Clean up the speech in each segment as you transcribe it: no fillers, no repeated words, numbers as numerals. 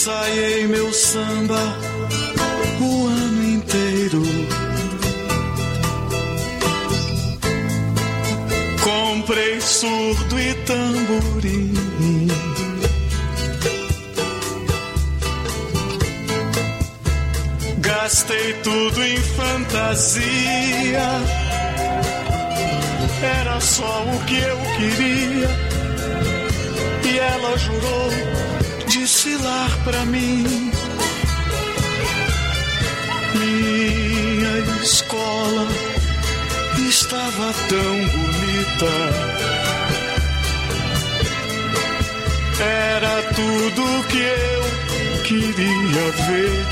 ensaiei meu samba o ano inteiro. Comprei surdo e tamborim. Gastei tudo em fantasia. Era só o que eu queria. E ela jurou desfilar pra mim. Minha escola estava tão bonita. Era tudo que eu queria ver.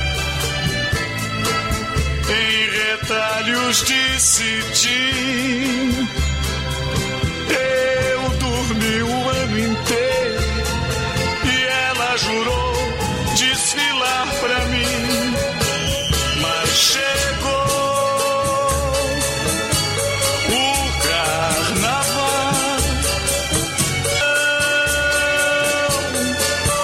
Em retalhos de cetim